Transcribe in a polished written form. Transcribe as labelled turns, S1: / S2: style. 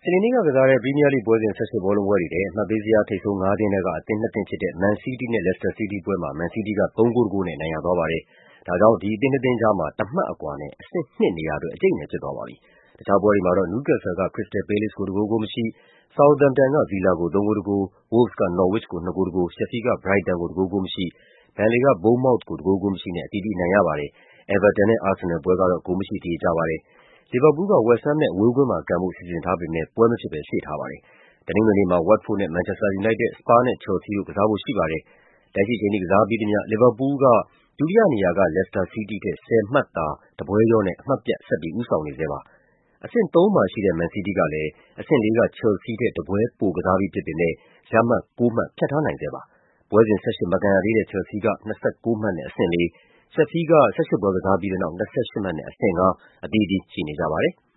S1: စနေနေ့ကစားတဲ့ ပရီးမီးယားလိဂ်ပွဲစဉ် ၁၈ ဘောလုံးပွဲတွေထဲ အမှတ်ပေးဇယား ထိပ်ဆုံး ၅ သင်းထဲက အသင်းနှစ်သင်းဖြစ်တဲ့ မန်စီးတီးနဲ့ လက်စတာစီးတီးပွဲမှာ မန်စီးတီးက ၃ ဂိုး ၁ ဂိုးနဲ့ အနိုင်ရသွားပါတယ်။ ဒါကြောင့် ဒီအသင်းနှစ်သင်းကြားမှာ တမှတ်အကွာနဲ့ အဆင့် 2 နေရာအတွက် အကျိတ်အနယ်ဖြစ်သွားပါပြီ။ တခြားပွဲတွေမှာတော့ နယူးကက်ဆယ်က ခရစ္စတယ်ပဲလေ့စ်ကို ၁ ဂိုး ဂိုးမရှိ၊ ဆောက်သမ်ပ်တန်က ဗီလာကို ၃ ဂိုး ၁ ဂိုး၊ ဝို့လ်ဗ်က နော်ဝစ်ကို ၂ ဂိုး ၁ ဂိုး၊ ရှက်ဖီးလ်က ဘရိုက်တန်ကို ၁ ဂိုး ဂိုးမရှိ၊ ဘန်လေက ဘုန်းမောက်သ်ကို ၁ ဂိုး ဂိုးမရှိနဲ့ အသီးသီး အနိုင်ရပါတယ်။ အဲဗာတန်နဲ့ အာဆင်နယ်ပွဲကတော့ ဂိုးမရှိ သရေကျပါတယ်။ လီဗာပူးလ်က ဝက်စ်ဟမ်းမ်နဲ့ အဝေးကွင်းမှာကန်ဖို့ စီစဉ်ထားပေမယ့် ပွဲမဖြစ်ဘဲ ရွှေ့ထားပါတယ်။ တနင်္ဂနွေနေ့မှာ ဝတ်တ်ဖို့ဒ်နဲ့ မန်ချက်စတာယူနိုက်တက်၊ စပါးနဲ့ ချယ်လ်ဆီးတို့ ကစားဖို့ရှိပါတယ်။ လက်ရှိအချိန်ထိ ကစားပြီးသမျှ လီဗာပူးလ်က ဒုတိယနေရာက လက်စတာစီးတီးထက် 10 မှတ်သာ တပွဲလျော့နဲ့ အမှတ်ပြတ် ဆက်ပြီး ဦးဆောင်နေဆဲပါ။ အဆင့် 3 မှာရှိတဲ့ မန်စီးတီးကလည်း အဆင့် 4 က ချယ်လ်ဆီးထက် တပွဲပိုကစားပြီးဖြစ်ပေမယ့် ရမှတ် 9 မှတ် ဖြတ်ထားနိုင်ဆဲပါ။ ပွဲစဉ် ၁၈ မကန်ရသေးတဲ့ ချယ်လ်ဆီးက ၂၉ မှတ်နဲ့ အဆင့် 4၊ ရှက်ဖီးလ်က ၁၈ ပွဲကစားပြီးတဲ့နောက် ၂၈ မှတ်နဲ့ အဆင့် 5 အသီးသီးရှိနေကြပါတယ်။